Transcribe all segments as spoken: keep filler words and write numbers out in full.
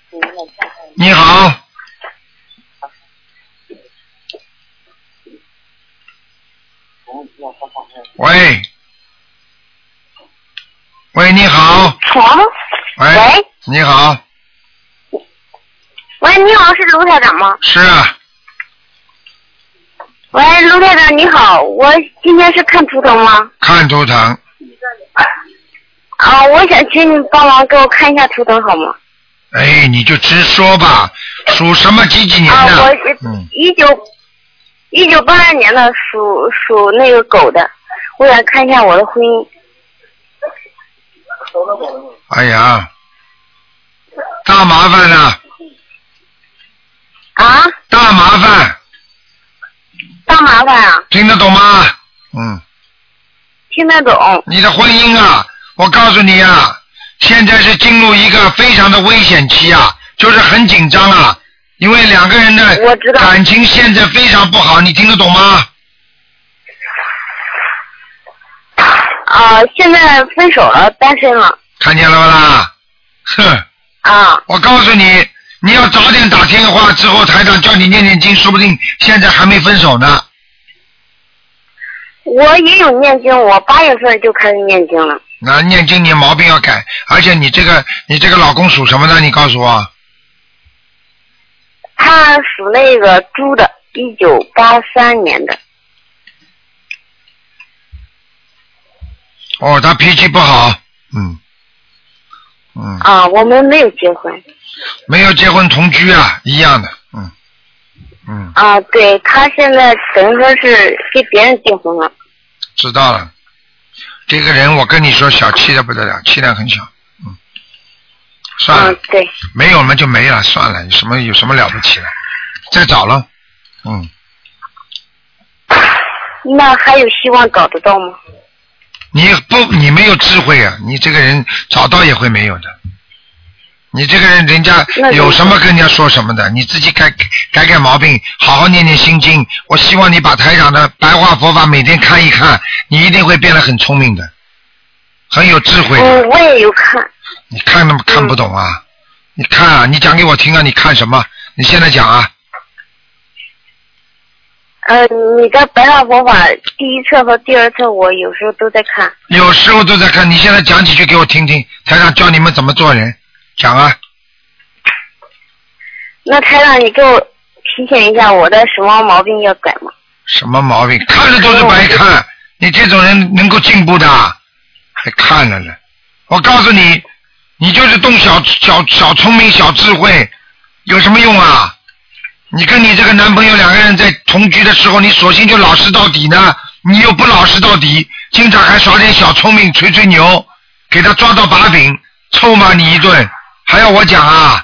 你好。喂。喂，你好。 好。 喂。 喂。 你好。 喂，你好，是卢台长吗？ 是啊。 喂，卢台长你好，我今天是看图腾吗？ 看图腾。 啊，我想请你帮忙给我看一下图腾好吗？ 哎，你就直说吧，属什么几几年的？ 啊，我嗯， 一九一九八二年的，属属那个狗的，我想看一下我的婚姻。 哎呀，大麻烦了。 啊？ 大麻烦。 大麻烦啊？ 听得懂吗？嗯。 听得懂。 你的婚姻啊，我告诉你啊，现在是进入一个非常的危险期啊，就是很紧张啊，因为两个人的感情现在非常不好，你听得懂吗？ 啊，现在分手了，单身了。 看见了吧啦？哼。 啊。 我告诉你，你要早点打电话，之后台长叫你念念经，说不定现在还没分手呢。 我也有念经，我八月份就开始念经了。 那念经你毛病要改，而且你这个你这个老公属什么的？你告诉我。 他属那个猪的，一九八三年的。 哦，他脾气不好，嗯，嗯。 啊，我们没有结婚。 没有结婚同居啊，一样的，嗯，嗯。 啊，对，他现在等于说是跟别人结婚了。 知道了，这个人我跟你说，小气的不得了，气量很小，嗯。算了。 嗯，对。 没有嘛就没了，算了，有什么有什么了不起的？再找了，嗯。 那还有希望找得到吗？ 你不，你没有智慧啊！你这个人找到也会没有的。你这个人，人家有什么跟人家说什么的，你自己改改改毛病，好好念念心经。我希望你把台长的白话佛法每天看一看，你一定会变得很聪明的，很有智慧的。 嗯，我也有看。 你看那么看不懂啊？嗯、你看啊，你讲给我听啊！你看什么？你现在讲啊。 呃，你的白话佛法第一册和第二册，我有时候都在看。 有时候都在看，你现在讲几句给我听听，台长教你们怎么做人，讲啊。 那台长，你给我提醒一下，我的什么毛病要改吗？ 什么毛病？看了都是白看，你这种人能够进步的，还看了呢。我告诉你，你就是动小小小聪明、小智慧，有什么用啊？你跟你这个男朋友两个人在同居的时候，你索性就老实到底呢，你又不老实到底，经常还耍点小聪明，吹吹牛，给他抓到把柄，臭骂你一顿，还要我讲啊？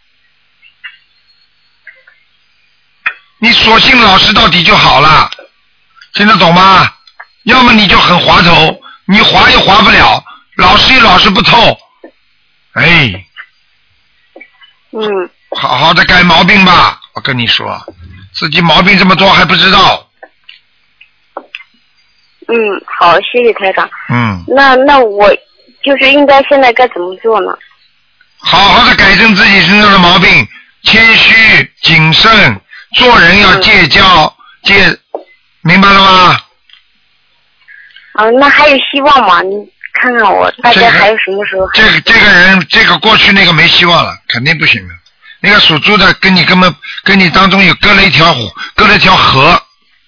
你索性老实到底就好了，听得懂吗？要么你就很滑头，你滑又滑不了，老实又老实不透，哎， 嗯， 好好的改毛病吧。我跟你说，自己毛病这么多还不知道。 嗯，好，谢谢台长。 嗯。 那那我就是应该现在该怎么做呢？ 好好的改正自己身上的毛病，谦虚谨慎，做人要戒骄、嗯、戒，明白了吗？ 啊，那还有希望吗？你看看我大概还有什么时候？ 这个这个人，这个过去那个没希望了，肯定不行了。那个属猪的跟你根本跟你当中有隔了一条隔了一条河，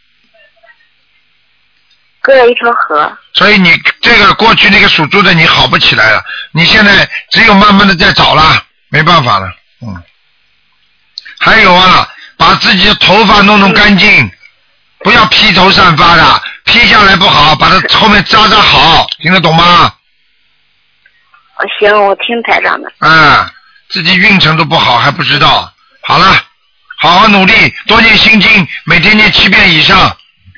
隔了一条河。 所以你这个过去那个属猪的你好不起来了，你现在只有慢慢的在找了，没办法了，嗯。还有啊，把自己的头发弄弄干净，嗯、不要披头散发的，披下来不好，把它后面扎扎好，听得懂吗？ 行，我听台长的。 嗯。自己运程都不好还不知道，好了，好好努力，多念心经，每天念七遍以上。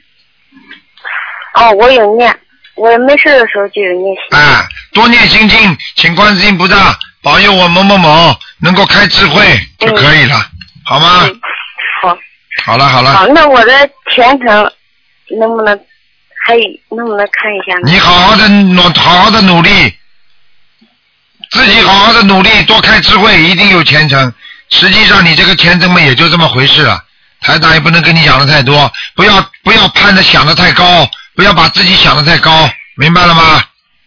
哦，我有念，我没事的时候就有念心经。 哎，多念心经，请观世音菩萨保佑我某某某能够开智慧就可以了，嗯、好吗？ 嗯、好。 好了好了。 好，那我的前程能不能还能不能看一下呢？ 你好好的努，好好的努力。 自己好好的努力，多开智慧，一定有前程。实际上你这个前程嘛，也就这么回事了。台长也不能跟你讲的太多，不要不要攀的想的太高，不要把自己想的太高，明白了吗？